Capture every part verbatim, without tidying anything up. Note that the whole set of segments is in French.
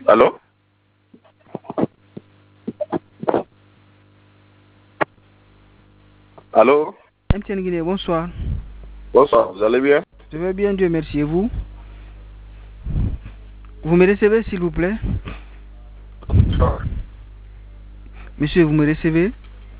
Allô? Allô? M T N Guinée, bonsoir. Bonsoir, vous allez bien? Je vais bien, Dieu merci. Et vous? Vous me recevez, s'il vous plaît? Monsieur, vous me recevez?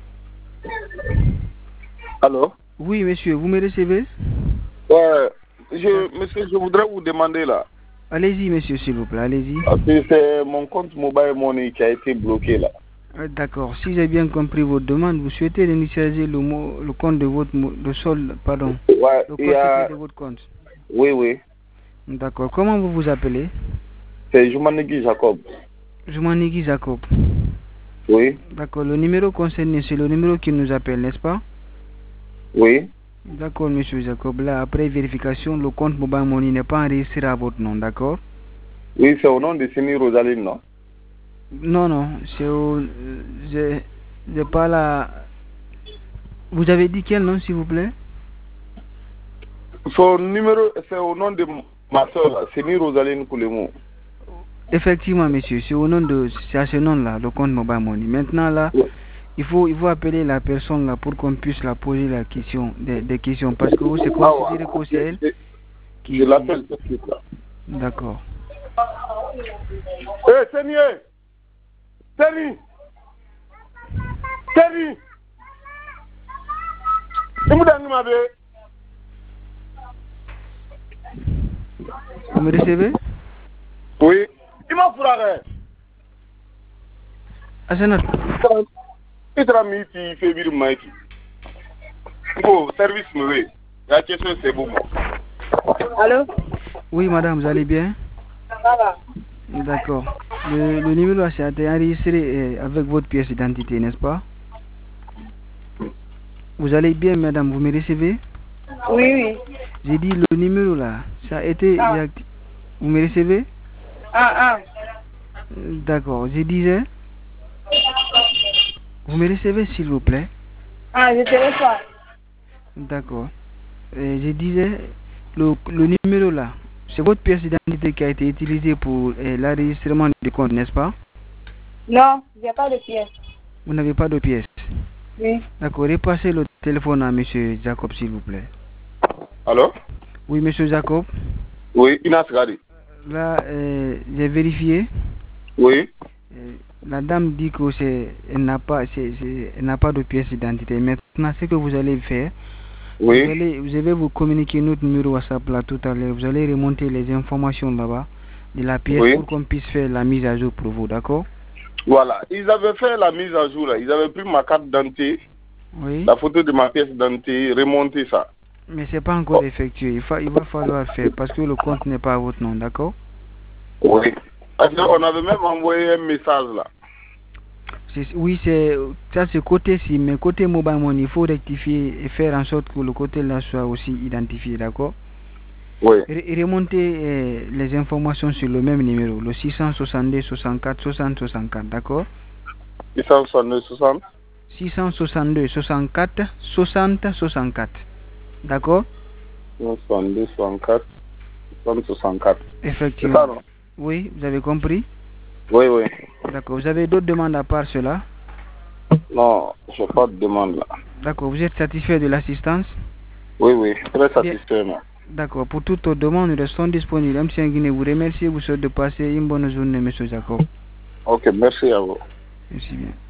Allô? Oui, monsieur, vous me recevez? Ouais, je, monsieur, je voudrais vous demander là. Allez-y, monsieur, s'il vous plaît, allez-y. Parce que c'est mon compte Mobile Money qui a été bloqué là. D'accord. Si j'ai bien compris votre demande, vous souhaitez initialiser le, mot, le compte de votre le solde, pardon. Ouais, Le il code y a... de votre compte. Oui, oui. D'accord. Comment vous vous appelez? C'est Jumanegi Jacob. Jumanegi Jacob. Oui. D'accord. Le numéro concerné, c'est le numéro qui nous appelle, n'est-ce pas? Oui. D'accord, monsieur Jacob. Là, après vérification, le compte Mobile Money n'est pas enregistré à votre nom, d'accord? Oui, c'est au nom de Sini Rosaline, non? Non, non, c'est au... Je, je parle à... Vous avez dit quel nom, s'il vous plaît? Son numéro, c'est au nom de ma soeur, Sini Rosaline Koulemou. Effectivement, monsieur, c'est au nom de... C'est à ce nom-là, le compte Mobile Money. Maintenant, là, Oui. il faut, il faut appeler la personne, là, pour qu'on puisse la poser la question, des, des questions. Parce que vous, c'est Ah considéré ouais. que c'est elle Je, qui... je qui... l'appelle tout de suite là. D'accord. Eh, hey, Seni, Seni, Seni, tu me donnes ma bête. Vous me recevez? Oui. Il m'a fourré. Asana. Il sera mis qui fait vivre Mikey. Oh, service mauvais. La question c'est bon. Allô? Oui, madame, vous allez bien? Ça va. D'accord. Le, le numéro a été enregistré avec votre pièce d'identité, n'est-ce pas? Vous allez bien, madame, vous me recevez? Oui, oui. J'ai dit le numéro là, ça a été Ah. réactivé. Vous me recevez? Ah, ah. D'accord, je disais. Vous me recevez, s'il vous plaît? Ah, je te reçois. D'accord. Je disais, le, le numéro là, c'est votre pièce d'identité qui a été utilisée pour eh, l'enregistrement du compte, n'est-ce pas? Non, il n'y a pas de pièce. Vous n'avez pas de pièce? Oui. D'accord, repassez le téléphone à monsieur Jacob, s'il vous plaît. Allô? Oui, monsieur Jacob. Oui, Inas Gadi. Là, euh, j'ai vérifié. Oui. Euh, la dame dit que c'est, elle n'a pas, c'est, c'est, elle n'a pas de pièce d'identité. Maintenant, ce que vous allez faire, Oui. vous allez, vous allez vous communiquer notre numéro WhatsApp là tout à l'heure. Vous allez remonter les informations là-bas de la pièce Oui. pour qu'on puisse faire la mise à jour pour vous, d'accord? Voilà, ils avaient fait la mise à jour là. Ils avaient pris ma carte d'identité, Oui. la photo de ma pièce d'identité, remonter ça. Mais c'est pas encore effectué. Il, fa, il va falloir faire parce que le compte n'est pas à votre nom, d'accord? Oui. Parce qu'on avait même envoyé un message là. C'est, oui, c'est ça, c'est côté-ci, mais côté Mobile Money, il faut rectifier et faire en sorte que le côté là soit aussi identifié, d'accord? Oui. Et remonter eh, les informations sur le même numéro, le six cent soixante-deux soixante-quatre soixante soixante-quatre, d'accord? six cent soixante-deux soixante. six cent soixante-deux soixante-quatre soixante soixante-quatre, d'accord? soixante-deux soixante-quatre soixante soixante-quatre. Effectivement. C'est ça, non? Oui, vous avez compris? Oui, oui. D'accord. Vous avez d'autres demandes à part cela? Non, je n'ai pas de demande là. D'accord. Vous êtes satisfait de l'assistance? Oui, oui, très satisfait. Bien. D'accord. Pour toutes vos demandes, nous restons disponibles. M C N Guinée vous remercie et vous souhaite de passer une bonne journée, monsieur Jacob. Ok, merci à vous. Merci bien.